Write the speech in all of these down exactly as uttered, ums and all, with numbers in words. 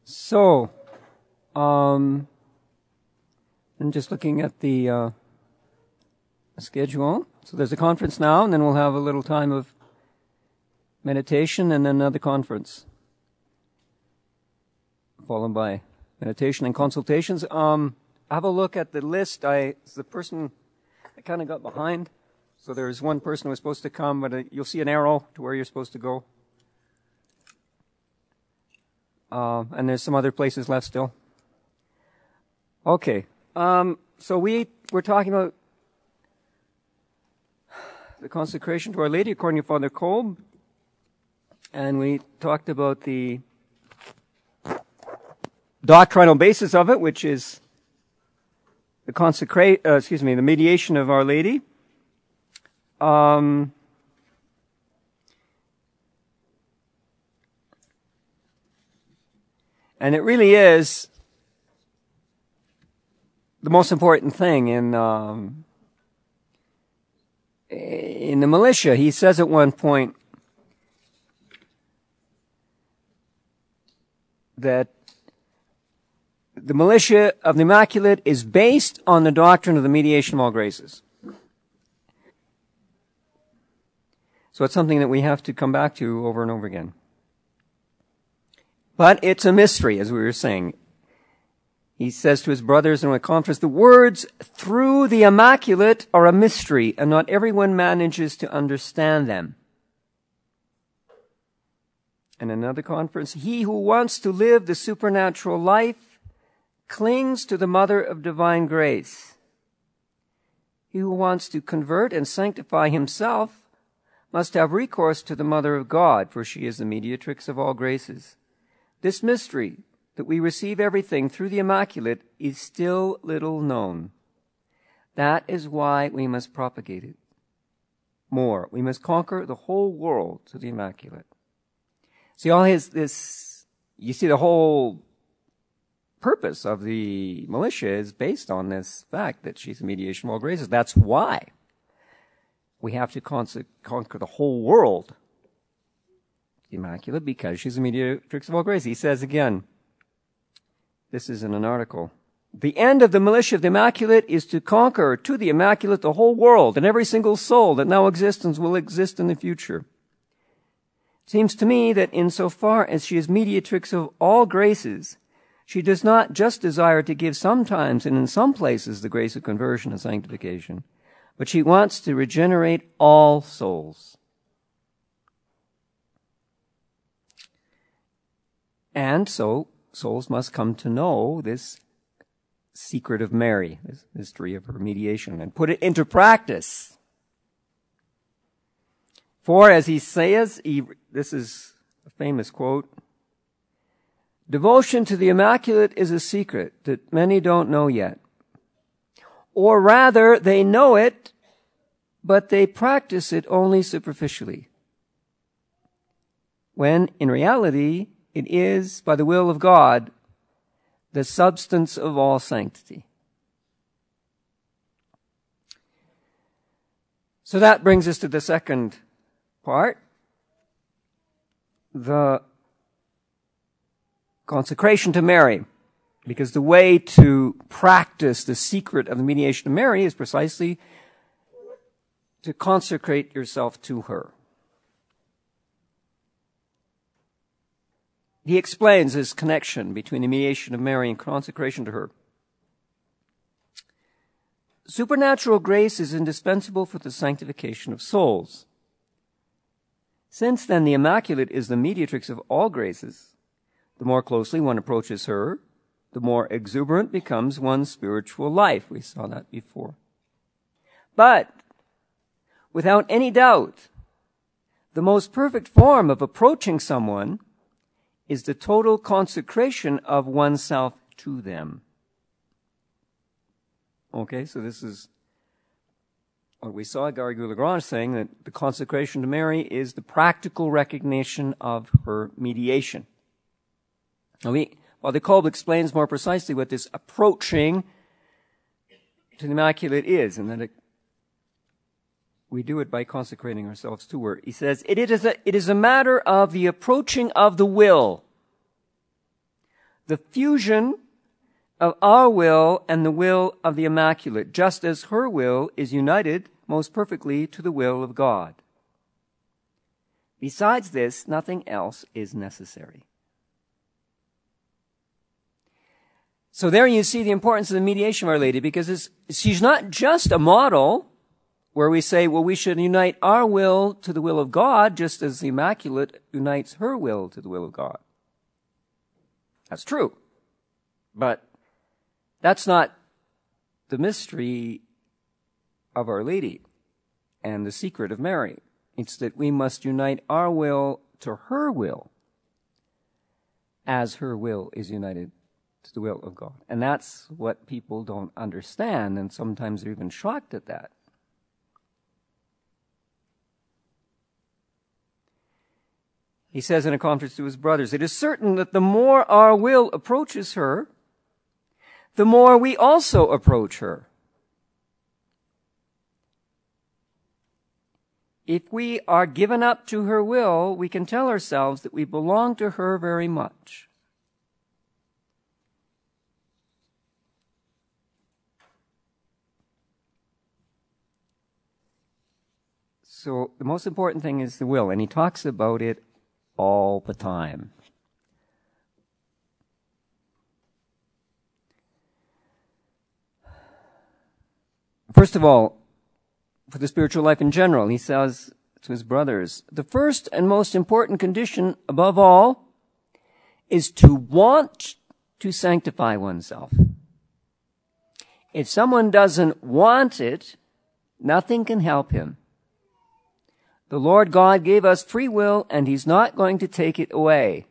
So, um, I'm just looking at the uh, schedule. So there's a conference now, and then we'll have a little time of meditation, and then another conference, followed by meditation and consultations. Um, have a look at the list. I the person I kind of got behind. So there's one person who was supposed to come, but uh, you'll see an arrow to where you're supposed to go. Uh, and there's some other places left still. Okay. Um, so we we're talking about the consecration to Our Lady according to Father Kolb. And we talked about the doctrinal basis of it, which is the consecrate, uh, excuse me, the mediation of Our Lady. Um, and it really is the most important thing in um, in the militia. He says at one point that the militia of the Immaculate is based on the doctrine of the mediation of all graces. So it's something that we have to come back to over and over again. But it's a mystery, as we were saying. He says to his brothers in a conference, the words through the Immaculate are a mystery, and not everyone manages to understand them. In another conference, he who wants to live the supernatural life clings to the Mother of Divine Grace. He who wants to convert and sanctify himself must have recourse to the Mother of God, for she is the mediatrix of all graces. This mystery, that we receive everything through the Immaculate, is still little known. That is why we must propagate it more. We must conquer the whole world to the Immaculate. See, all his, this, you see the whole purpose of the militia is based on this fact that she's the mediation of all graces. That's why we have to con- conquer the whole world, the Immaculate, because she's the mediatrix of all graces. He says again, this is in an article, the end of the militia of the Immaculate is to conquer to the Immaculate the whole world and every single soul that now exists and will exist in the future. It seems to me that insofar as she is mediatrix of all graces, she does not just desire to give sometimes and in some places the grace of conversion and sanctification, but she wants to regenerate all souls. And so, souls must come to know this secret of Mary, this mystery of her mediation, and put it into practice. For, as he says, he, this is a famous quote, devotion to the Immaculate is a secret that many don't know yet. Or rather, they know it, but they practice it only superficially. When, in reality, it is, by the will of God, the substance of all sanctity. So that brings us to the second part, the consecration to Mary. Because the way to practice the secret of the mediation of Mary is precisely to consecrate yourself to her. He explains this connection between the mediation of Mary and consecration to her. Supernatural grace is indispensable for the sanctification of souls. Since then the Immaculate is the mediatrix of all graces, the more closely one approaches her, the more exuberant becomes one's spiritual life. We saw that before. But, without any doubt, the most perfect form of approaching someone is the total consecration of oneself to them. Okay, so this is what we saw Garrigou-Lagrange saying, that the consecration to Mary is the practical recognition of her mediation. Now we Father Kolb explains more precisely what this approaching to the Immaculate is, and that it, we do it by consecrating ourselves to her. He says, it is, a, it is a matter of the approaching of the will, the fusion of our will and the will of the Immaculate, just as her will is united most perfectly to the will of God. Besides this, nothing else is necessary. So there you see the importance of the mediation of Our Lady, because it's, she's not just a model where we say, well, we should unite our will to the will of God, just as the Immaculate unites her will to the will of God. That's true. But that's not the mystery of Our Lady and the secret of Mary. It's that we must unite our will to her will as her will is united to the will of God. And that's what people don't understand, and sometimes they're even shocked at that. He says in a conference to his brothers, "It is certain that the more our will approaches her, the more we also approach her. If we are given up to her will, we can tell ourselves that we belong to her very much." So the most important thing is the will, and he talks about it all the time. First of all, for the spiritual life in general, he says to his brothers, the first and most important condition above all is to want to sanctify oneself. If someone doesn't want it, nothing can help him. The Lord God gave us free will, and he's not going to take it away.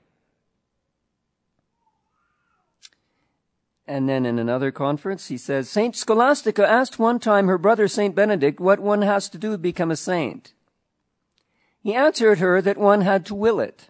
And then in another conference, he says, Saint Scholastica asked one time her brother Saint Benedict what one has to do to become a saint. He answered her that one had to will it.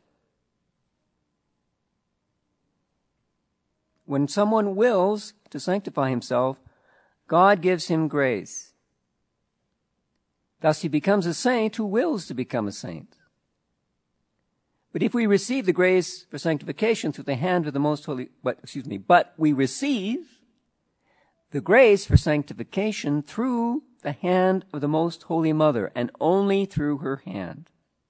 When someone wills to sanctify himself, God gives him grace. Thus he becomes a saint who wills to become a saint. But if we receive the grace for sanctification through the hand of the Most Holy, but, excuse me, but we receive the grace for sanctification through the hand of the Most Holy Mother, and only through her hand.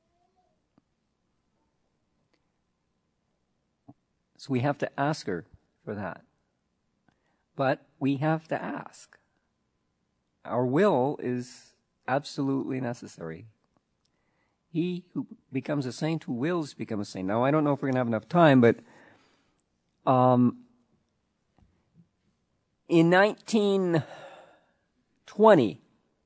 So we have to ask her for that. But we have to ask. Our will is absolutely necessary. He who becomes a saint, who wills to become a saint. Now, I don't know if we're going to have enough time, but um, in nineteen twenty,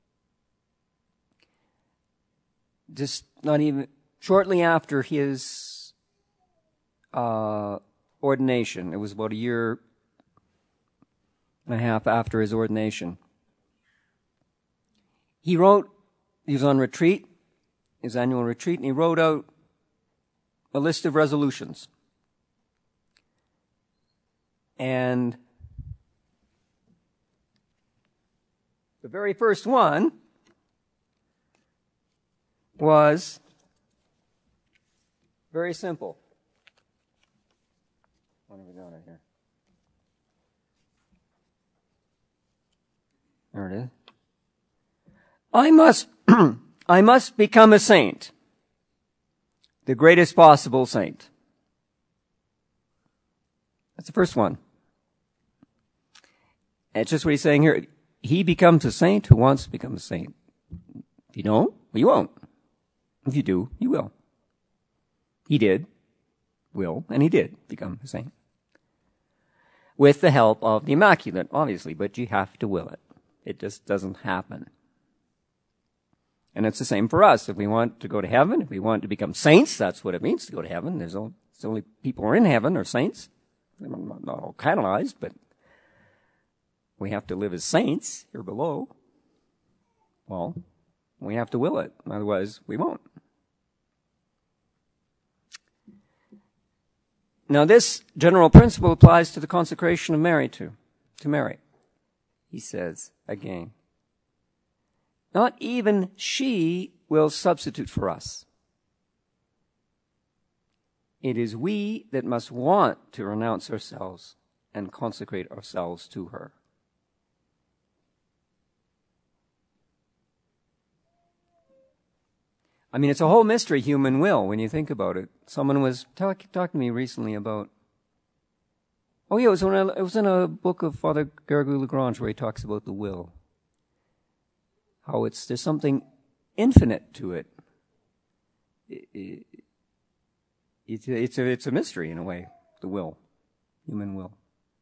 just not even, shortly after his uh, ordination, it was about a year and a half after his ordination, he wrote, he was on retreat, his annual retreat, and he wrote out a list of resolutions. And the very first one was very simple. What have we got right here? There it is. I must, I must become a saint, the greatest possible saint. That's the first one. And it's just what he's saying here. He becomes a saint who wants to become a saint. If you don't, well, you won't. If you do, you will. He did, will, and he did become a saint. With the help of the Immaculate, obviously, but you have to will it. It just doesn't happen. And it's the same for us. If we want to go to heaven, if we want to become saints, that's what it means to go to heaven. There's only, it's only people who are in heaven are saints. They're not, not all canonized, but we have to live as saints here below. Well, we have to will it. Otherwise, we won't. Now, this general principle applies to the consecration of Mary too, to Mary. He says again, not even she will substitute for us. It is we that must want to renounce ourselves and consecrate ourselves to her. I mean, it's a whole mystery, human will, when you think about it. Someone was talking talk to me recently about, oh yeah, it was, in a, it was in a book of Father Garrigou-Lagrange where he talks about the will. How it's, there's something infinite to it. It, it it's, it's, a, it's a mystery in a way, the will, human will.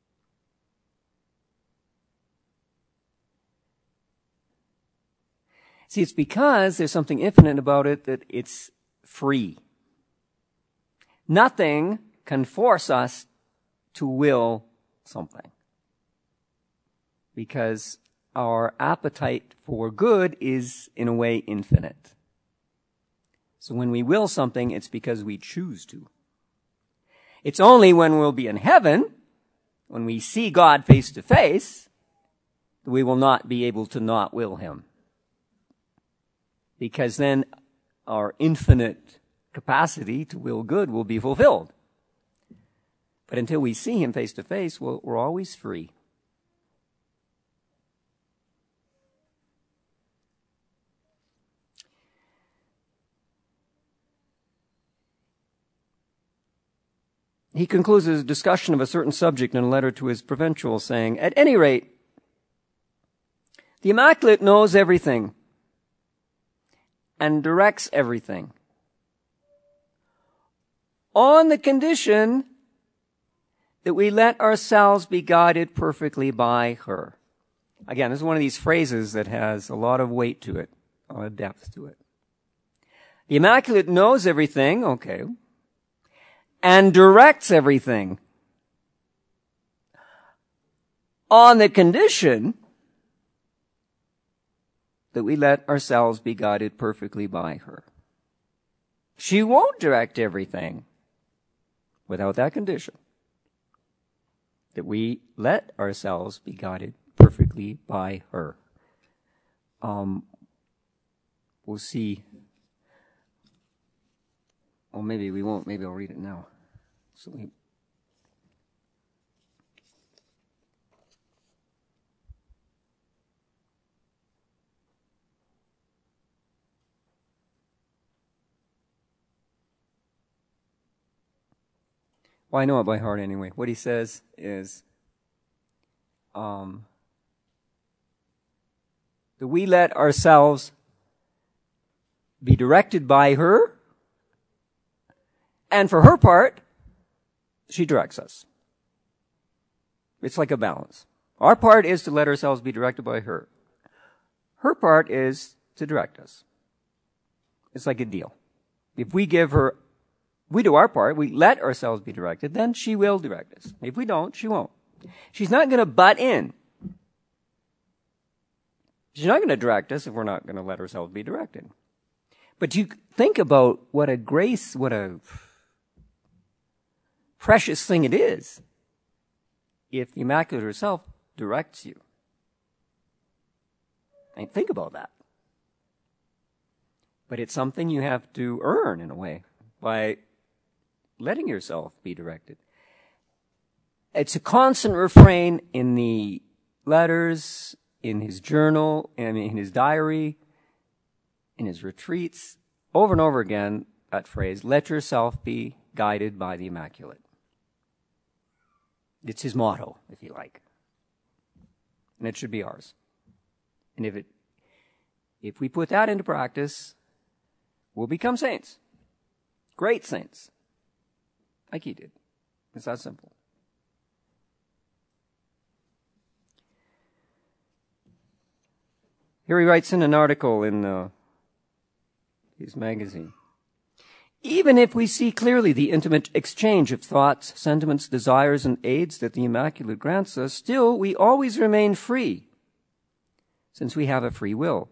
See, it's because there's something infinite about it that it's free. Nothing can force us to will something. Because our appetite for good is, in a way, infinite. So when we will something, it's because we choose to. It's only when we'll be in heaven, when we see God face to face, that we will not be able to not will Him. Because then our infinite capacity to will good will be fulfilled. But until we see Him face to face, we're, we're always free. He concludes his discussion of a certain subject in a letter to his provincial, saying, at any rate, the Immaculate knows everything and directs everything on the condition that we let ourselves be guided perfectly by her. Again, this is one of these phrases that has a lot of weight to it, a lot of depth to it. The Immaculate knows everything, okay, and directs everything on the condition that we let ourselves be guided perfectly by her. She won't direct everything without that condition, that we let ourselves be guided perfectly by her. Um, we'll see. Well, maybe we won't. Maybe I'll read it now. So we Well, I know it by heart anyway. What he says is, um, that we let ourselves be directed by her, and for her part, she directs us. It's like a balance. Our part is to let ourselves be directed by her. Her part is to direct us. It's like a deal. If we give her We do our part, we let ourselves be directed, then she will direct us. If we don't, she won't. She's not going to butt in. She's not going to direct us if we're not going to let ourselves be directed. But you think about what a grace, what a precious thing it is if the Immaculate herself directs you. And think about that. But it's something you have to earn in a way by letting yourself be directed. It's a constant refrain in the letters, in his journal, and in his diary, in his retreats, over and over again, that phrase, let yourself be guided by the Immaculate. It's his motto, if you like. And it should be ours. And if it, if we put that into practice, we'll become saints. Great saints. Like he did. It's that simple. Here he writes in an article in uh, his magazine. Even if we see clearly the intimate exchange of thoughts, sentiments, desires, and aids that the Immaculate grants us, still we always remain free, since we have a free will.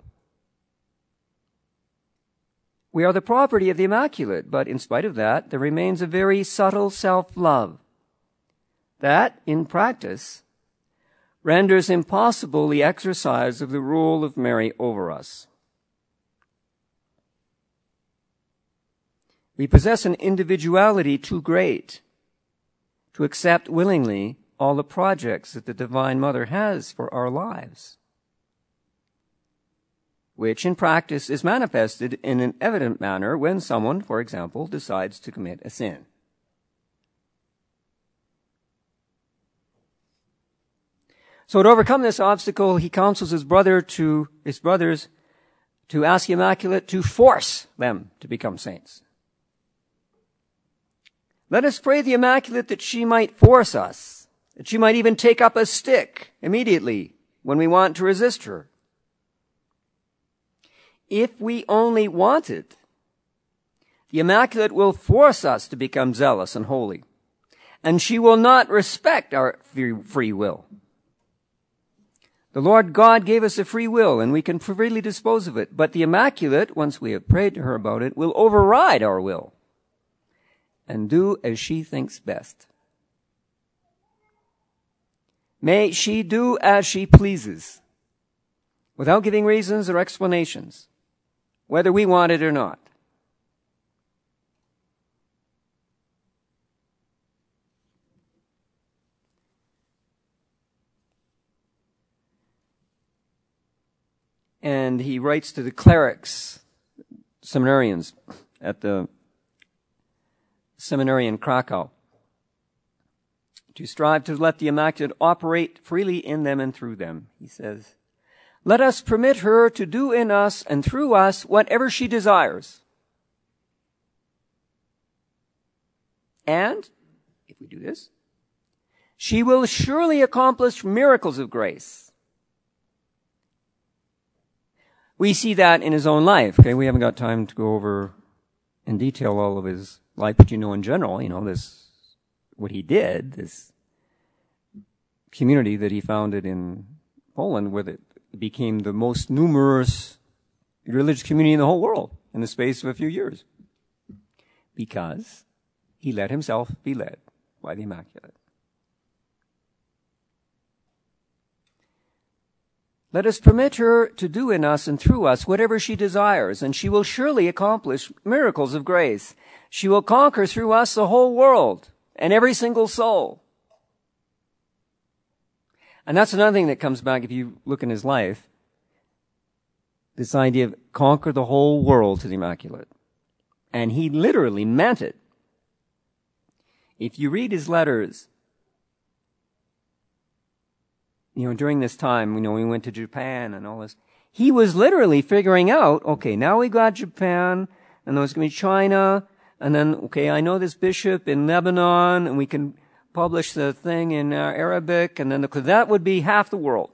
We are the property of the Immaculate, but in spite of that, there remains a very subtle self-love that, in practice, renders impossible the exercise of the rule of Mary over us. We possess an individuality too great to accept willingly all the projects that the Divine Mother has for our lives, which in practice is manifested in an evident manner when someone, for example, decides to commit a sin. So to overcome this obstacle, he counsels his brother to, his brothers to ask the Immaculate to force them to become saints. Let us pray the Immaculate that she might force us, that she might even take up a stick immediately when we want to resist her. If we only want it, the Immaculate will force us to become zealous and holy, and she will not respect our free will. The Lord God gave us a free will, and we can freely dispose of it. But the Immaculate, once we have prayed to her about it, will override our will and do as she thinks best. May she do as she pleases, without giving reasons or explanations, whether we want it or not. And he writes to the clerics, seminarians at the seminary in Krakow, to strive to let the Immaculate operate freely in them and through them. He says, let us permit her to do in us and through us whatever she desires. And, if we do this, she will surely accomplish miracles of grace. We see that in his own life. Okay, we haven't got time to go over in detail all of his life, but you know in general, you know, this, what he did, this community that he founded in Poland, where it became the most numerous religious community in the whole world in the space of a few years. Because he let himself be led by the Immaculate. Let us permit her to do in us and through us whatever she desires, and she will surely accomplish miracles of grace. She will conquer through us the whole world and every single soul. And that's another thing that comes back if you look in his life. This idea of conquer the whole world to the Immaculate. And he literally meant it. If you read his letters, you know, during this time, you know, we went to Japan and all this. He was literally figuring out, okay, now we got Japan, and there's going to be China, and then, okay, I know this bishop in Lebanon, and we can publish the thing in uh, Arabic, and then the, that would be half the world.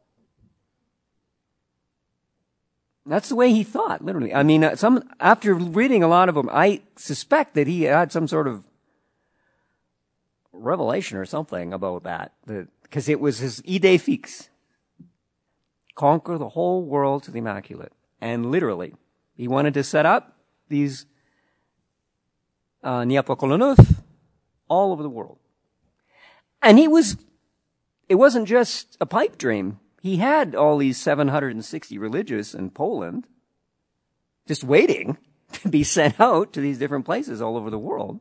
That's the way he thought, literally. I mean, uh, some after reading a lot of them, I suspect that he had some sort of revelation or something about that, that because it was his idée fixe. Conquer the whole world to the Immaculate. And literally, he wanted to set up these uh, Neapocolonus all over the world. And he was, it wasn't just a pipe dream. He had all these seven hundred sixty religious in Poland just waiting to be sent out to these different places all over the world.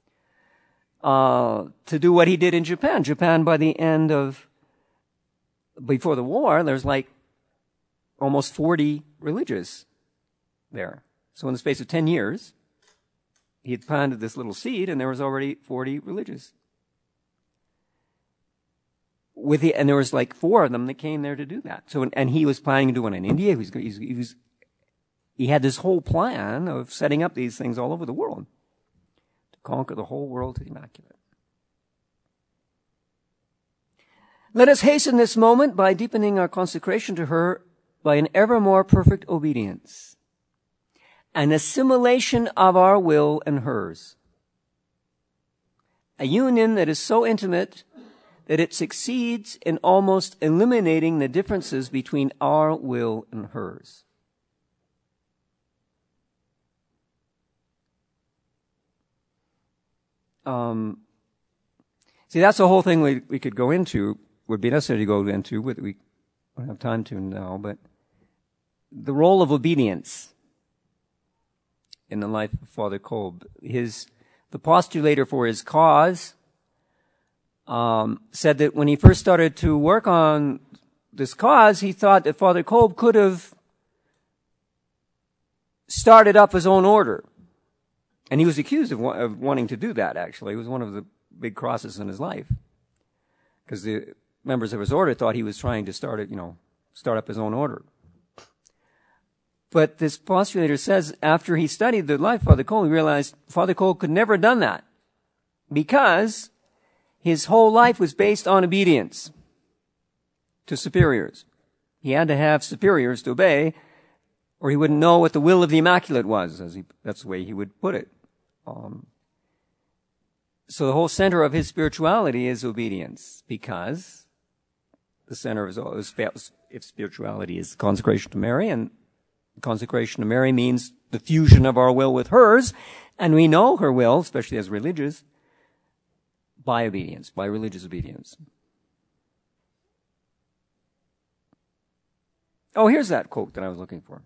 Uh, to do what he did in Japan. Japan, by the end of, before the war, there's like almost forty religious there. So in the space of ten years, he had planted this little seed and there was already forty religious. With the, and there was like four of them that came there to do that. So, and he was planning to do one in India. He was, he was, he was, he had this whole plan of setting up these things all over the world. Conquer the whole world to the Immaculate. Let us hasten this moment by deepening our consecration to her by an ever more perfect obedience, an assimilation of our will and hers, a union that is so intimate that it succeeds in almost eliminating the differences between our will and hers. Um, see, that's the whole thing we, we could go into, would be necessary to go into, but we don't have time to now, but the role of obedience in the life of Father Kolb. His, the postulator for his cause, um, said that when he first started to work on this cause, he thought that Father Kolb could have started up his own order. And he was accused of, wa- of wanting to do that, actually. It was one of the big crosses in his life. Because the members of his order thought he was trying to start it, you know, start up his own order. But this postulator says after he studied the life of Father Kolb, he realized Father Kolb could never have done that because his whole life was based on obedience to superiors. He had to have superiors to obey, or he wouldn't know what the will of the Immaculate was, as he, that's the way he would put it. Um, so the whole center of his spirituality is obedience, because the center of his, if spirituality is consecration to Mary, and consecration to Mary means the fusion of our will with hers, and we know her will, especially as religious, by obedience, by religious obedience. Oh, here's that quote that I was looking for.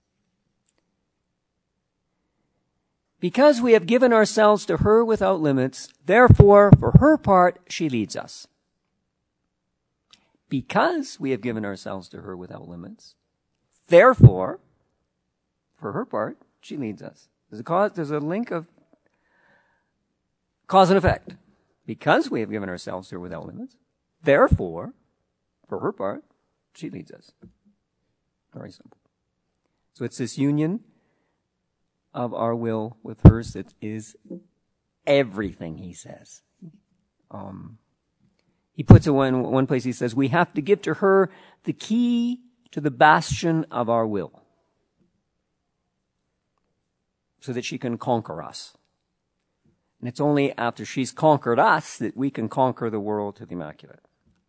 Because we have given ourselves to her without limits, therefore, for her part, she leads us. Because we have given ourselves to her without limits, therefore, for her part, she leads us. There's a cause, there's a link of cause and effect. Because we have given ourselves to her without limits, therefore, for her part, she leads us. Very simple. So it's this union of our will with hers that is everything, he says. Um, he puts it one, one place, he says, we have to give to her the key to the bastion of our will, so that she can conquer us. And it's only after she's conquered us that we can conquer the world to the Immaculate.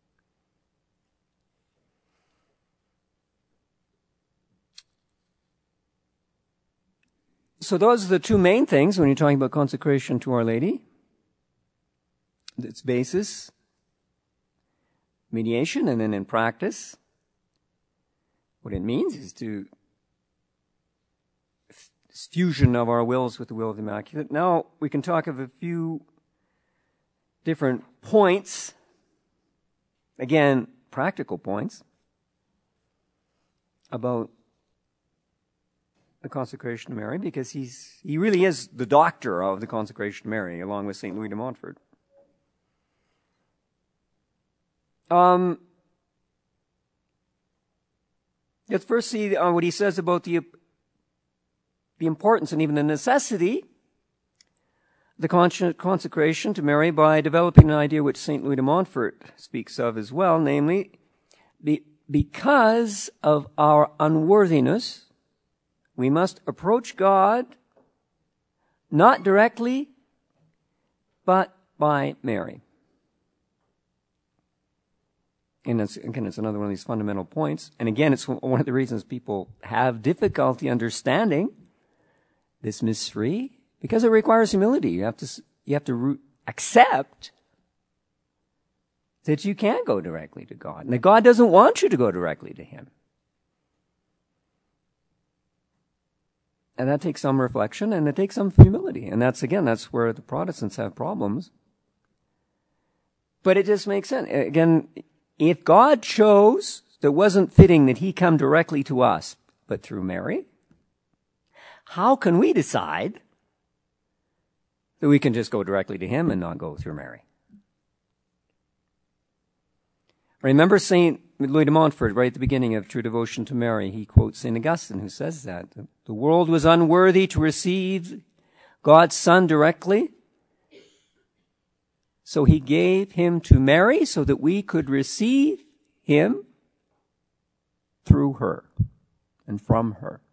So those are the two main things when you're talking about consecration to Our Lady. Its basis, mediation, and then in practice, what it means is to fusion of our wills with the will of the Immaculate. Now we can talk of a few different points, again, practical points, about the consecration of Mary, because he's he really is the doctor of the consecration of Mary, along with Saint Louis de Montfort. Um, let's first see uh, what he says about the the importance and even the necessity of the con- consecration to Mary by developing an idea which Saint Louis de Montfort speaks of as well, namely, be, because of our unworthiness, we must approach God not directly, but by Mary. And it's, again, it's another one of these fundamental points. And again, it's one of the reasons people have difficulty understanding this mystery, because it requires humility. You have to, you have to re- accept that you can't go directly to God, and that God doesn't want you to go directly to Him. And that takes some reflection, and it takes some humility. And that's, again, that's where the Protestants have problems. But it just makes sense. Again, if God chose that it wasn't fitting that He come directly to us, but through Mary, how can we decide that we can just go directly to Him and not go through Mary? Remember Saint Louis de Montfort, right at the beginning of True Devotion to Mary, he quotes Saint Augustine, who says that the world was unworthy to receive God's Son directly, so He gave Him to Mary so that we could receive Him through her and from her.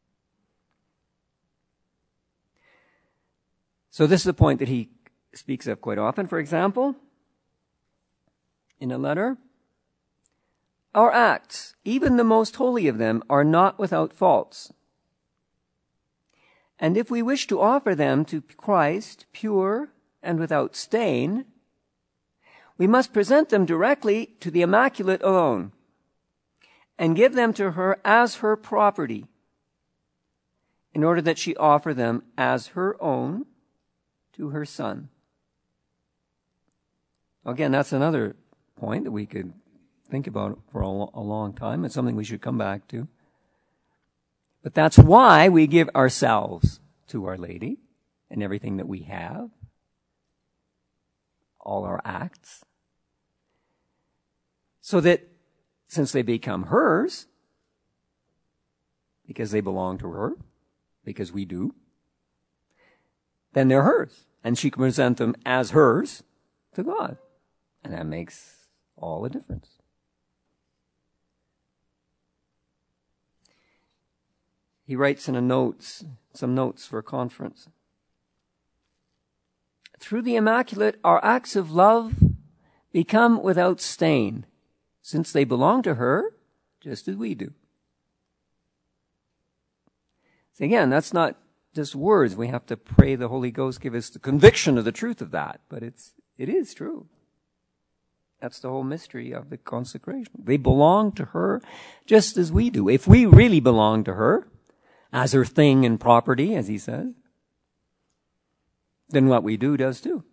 So this is a point that he speaks of quite often. For example, in a letter, our acts, even the most holy of them, are not without faults. And if we wish to offer them to Christ pure and without stain, we must present them directly to the Immaculate alone and give them to her as her property. in order that she offer them as her own to her Son. Again, that's another point that we could think about for a, a long time. It's something we should come back to. But that's why we give ourselves to Our Lady and everything that we have, all our acts, so that since they become hers, because they belong to her, because we do, then they're hers. And she can present them as hers to God. And that makes all the difference. He writes in a notes, some notes for a conference. Through the Immaculate, our acts of love become without stain, since they belong to her, just as we do. So again, that's not just words. We have to pray the Holy Ghost give us the conviction of the truth of that. But it's, it is true. That's the whole mystery of the consecration. They belong to her just as we do. If we really belong to her, as her thing and property, as he says, then what we do does too.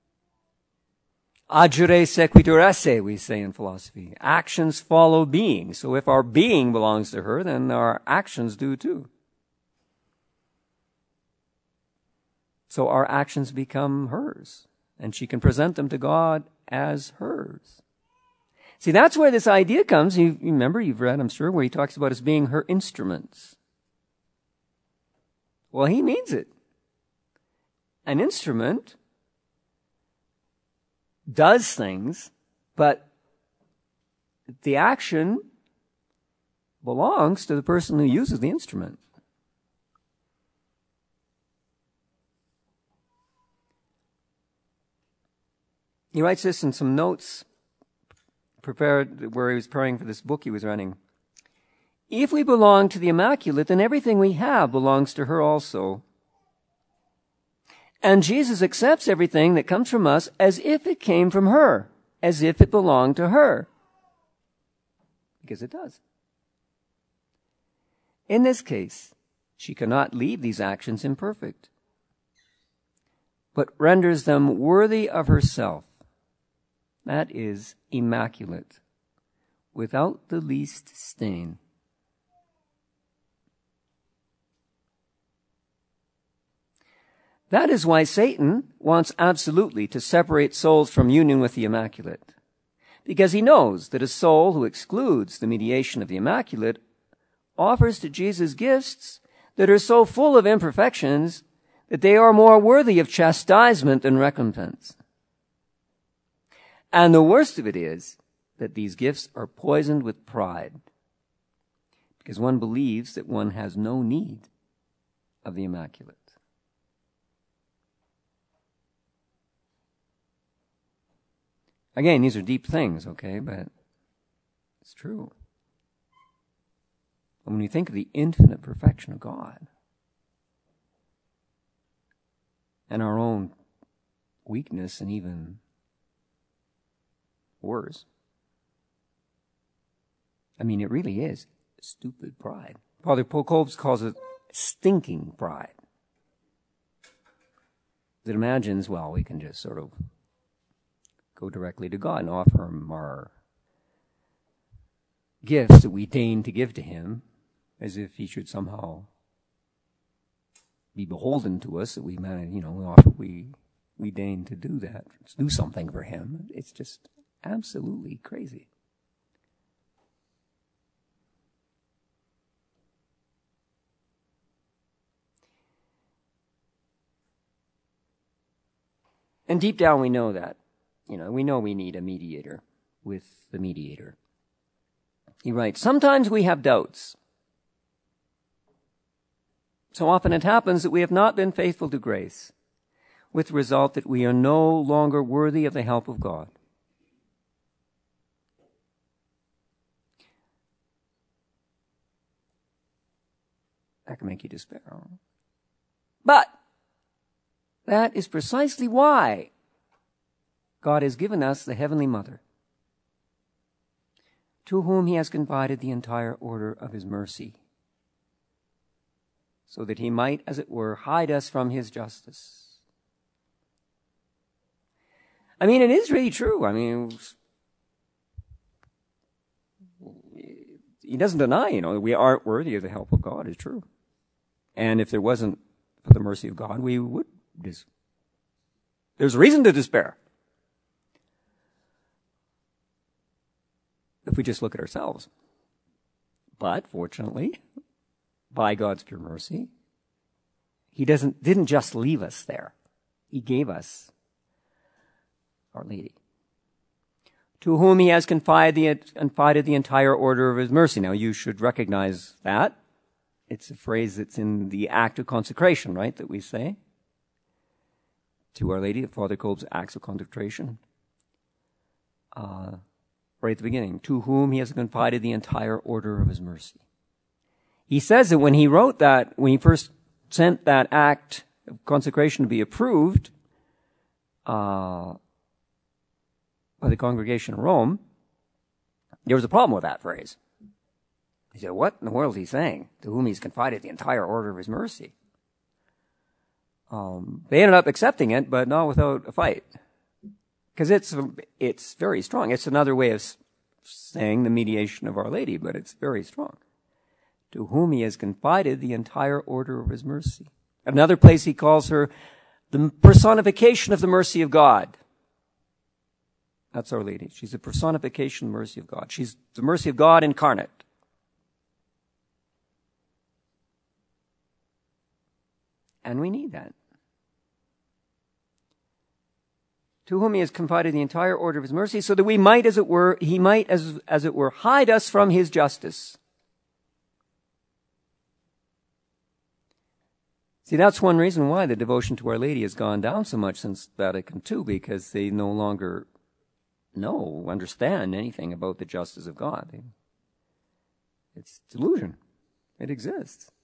Agere sequitur esse, we say in philosophy. Actions follow being. So if our being belongs to her, then our actions do too. So our actions become hers, and she can present them to God as hers. See, that's where this idea comes. You, you remember, you've read, I'm sure, where he talks about us being her instruments. Well, he means it. An instrument does things, but the action belongs to the person who uses the instrument. He writes this in some notes prepared where he was praying for this book he was running. If we belong to the Immaculate, then everything we have belongs to her also. And Jesus accepts everything that comes from us as if it came from her, as if it belonged to her. Because it does. In this case, she cannot leave these actions imperfect, but renders them worthy of herself. That is immaculate, without the least stain. That is why Satan wants absolutely to separate souls from union with the Immaculate, because he knows that a soul who excludes the mediation of the Immaculate offers to Jesus gifts that are so full of imperfections that they are more worthy of chastisement than recompense. And the worst of it is that these gifts are poisoned with pride, because one believes that one has no need of the Immaculate. Again, these are deep things, okay, but it's true. And when you think of the infinite perfection of God and our own weakness and even worse, I mean, it really is stupid pride. Father Polkobes calls it stinking pride. It imagines, well, we can just sort of go directly to God and offer him our gifts that we deign to give to him, as if he should somehow be beholden to us, that we manage, you know, we offer, we we deign to do that, do something for him. It's just absolutely crazy. And deep down we know that. You know, we know we need a mediator with the mediator. He writes, sometimes we have doubts. So often it happens that we have not been faithful to grace, with the result that we are no longer worthy of the help of God. That can make you despair. But that is precisely why God has given us the Heavenly Mother, to whom he has confided the entire order of his mercy. so that he might, as it were, hide us from his justice. I mean, it is really true. I mean, he doesn't deny, you know, we aren't worthy of the help of God. It's true. And if there wasn't for the mercy of God, we would dis- there's reason to despair. If we just look at ourselves. But fortunately, by God's pure mercy, he doesn't didn't just leave us there. He gave us Our Lady, to whom he has confided the, confided the entire order of his mercy. Now, you should recognize that. It's a phrase that's in the act of consecration, right, that we say to Our Lady, Father Kolb's acts of consecration. Uh, right at the beginning, to whom he has confided the entire order of his mercy. He says that when he wrote that, when he first sent that act of consecration to be approved uh, by the congregation in Rome, there was a problem with that phrase. He said, what in the world is he saying? To whom he's confided the entire order of his mercy. Um, they ended up accepting it, but not without a fight. Because it's, it's very strong. It's another way of saying the mediation of Our Lady, but it's very strong. To whom he has confided the entire order of his mercy. Another place he calls her the personification of the mercy of God. That's Our Lady. She's the personification of the mercy of God. She's the mercy of God incarnate. And we need that. To whom he has confided the entire order of his mercy, so that we might, as it were, he might, as, as it were, hide us from his justice. See, that's one reason why the devotion to Our Lady has gone down so much since Vatican Two, because they no longer know, understand anything about the justice of God. It's delusion. It exists.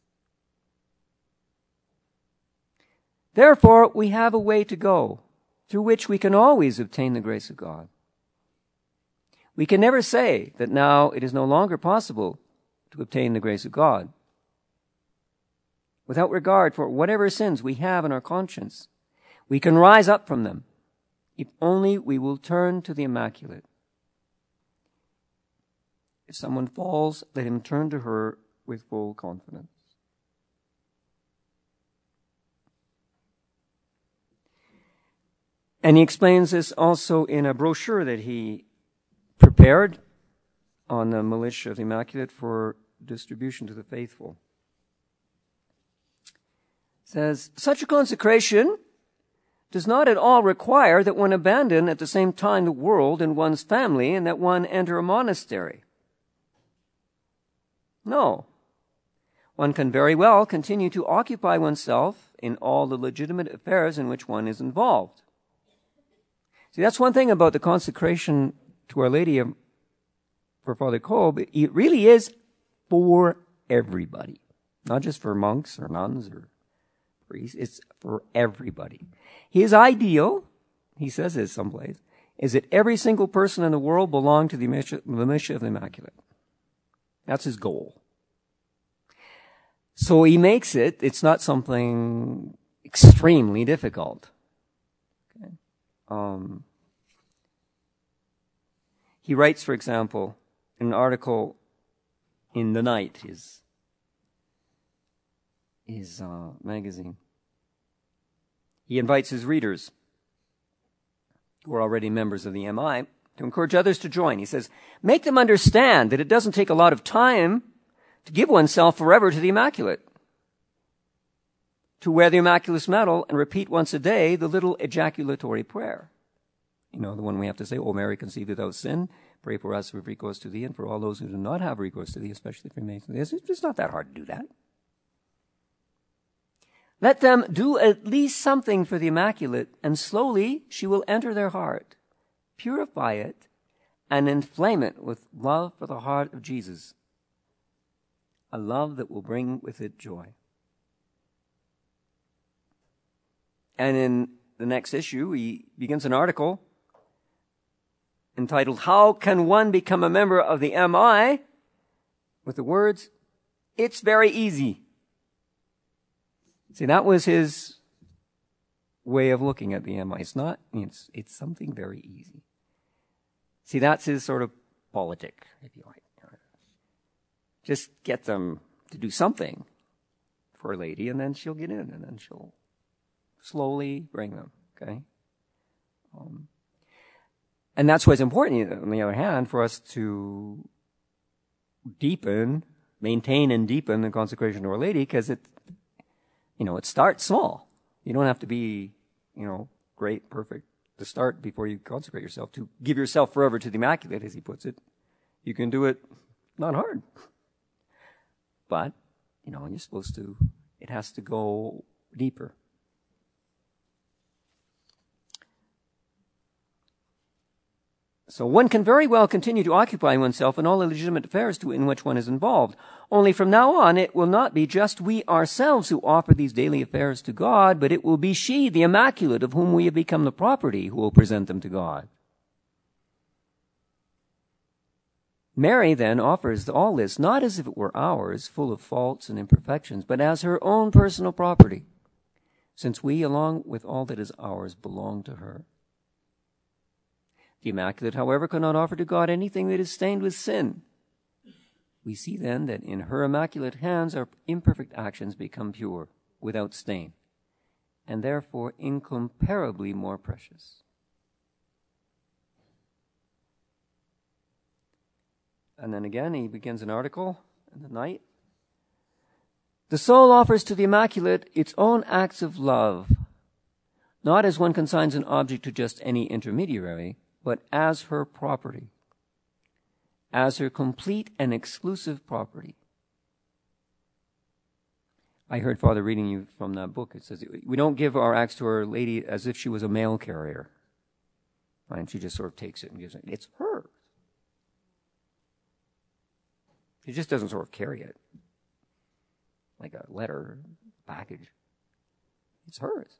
Therefore, we have a way to go, through which we can always obtain the grace of God. We can never say that now it is no longer possible to obtain the grace of God, without regard for whatever sins we have in our conscience. We can rise up from them, if only we will turn to the Immaculate. If someone falls, let him turn to her with full confidence. And he explains this also in a brochure that he prepared on the militia of the Immaculate for distribution to the faithful. It says, such a consecration does not at all require that one abandon at the same time the world and one's family, and that one enter a monastery. No. One can very well continue to occupy oneself in all the legitimate affairs in which one is involved. See, that's one thing about the consecration to Our Lady of, for Father Kolb. It really is for everybody, not just for monks or nuns or priests. It's for everybody. His ideal, he says this someplace, is that every single person in the world belong to the militia of the Immaculate. That's his goal. So he makes it, it's not something extremely difficult. Okay. Um, he writes, for example, in an article in The Night, his, his uh, magazine. He invites his readers, who are already members of the M I, to encourage others to join. He says, make them understand that it doesn't take a lot of time to give oneself forever to the Immaculate, to wear the Immaculate's medal and repeat once a day the little ejaculatory prayer. You know, the one we have to say, O Mary, conceived without sin, pray for us who have recourse to thee, and for all those who do not have recourse to thee, especially for me. It's, it's not that hard to do that. Let them do at least something for the Immaculate, and slowly she will enter their heart, purify it, and inflame it with love for the heart of Jesus, a love that will bring with it joy. And in the next issue, he begins an article entitled, How Can One Become a Member of the M I? With the words, it's very easy. See, that was his way of looking at the M I. It's not, it's, it's something very easy. See, that's his sort of politic, if you like. Just get them to do something for a lady, and then she'll get in, and then she'll slowly bring them, okay? Um, and that's why it's important, on the other hand, for us to deepen, maintain and deepen the consecration to Our Lady, because it, you know, it starts small. You don't have to be, you know, great, perfect to start before you consecrate yourself, to give yourself forever to the Immaculate, as he puts it. You can do it not hard. But, you know, you're supposed to, it has to go deeper. So one can very well continue to occupy oneself in all the legitimate affairs to, in which one is involved. Only from now on, it will not be just we ourselves who offer these daily affairs to God, but it will be she, the Immaculate, of whom we have become the property, who will present them to God. Mary then offers all this not as if it were ours, full of faults and imperfections, but as her own personal property, since we, along with all that is ours, belong to her. The Immaculate, however, cannot offer to God anything that is stained with sin. We see then that in her immaculate hands our imperfect actions become pure, without stain, and therefore incomparably more precious. And then again, he begins an article in the night. The soul offers to the Immaculate its own acts of love, not as one consigns an object to just any intermediary, but as her property, as her complete and exclusive property. I heard Father reading you from that book. It says, we don't give our acts to Our Lady as if she was a mail carrier. And she just sort of takes it and gives it. It's hers. She just doesn't sort of carry it like a letter, a package. It's hers.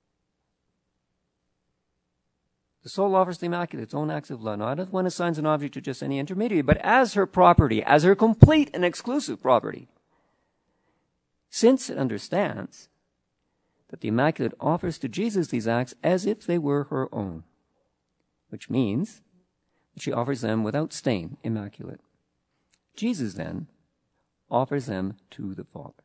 The soul offers the Immaculate its own acts of love, not as one assigns an object to just any intermediary, but as her property, as her complete and exclusive property. Since it understands that the Immaculate offers to Jesus these acts as if they were her own, which means that she offers them without stain, immaculate. Jesus then offers them to the Father.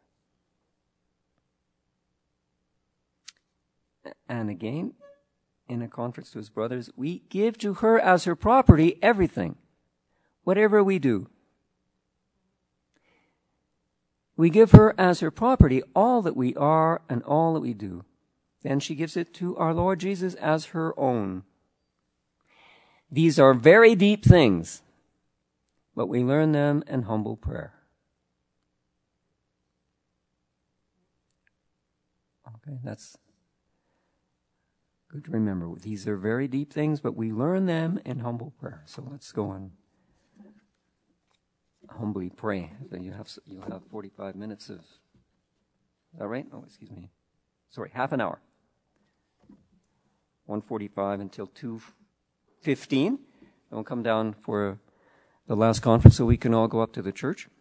And again, in a conference to his brothers, we give to her as her property everything, whatever we do. We give her as her property all that we are and all that we do. Then she gives it to our Lord Jesus as her own. These are very deep things, but we learn them in humble prayer. Okay, that's good to remember. These are very deep things, but we learn them in humble prayer. So let's go and humbly pray. Then you have you'll have forty-five minutes of. Is that right? Oh, excuse me. Sorry, half an hour. one forty-five until two fifteen. And we'll come down for the last conference so we can all go up to the church.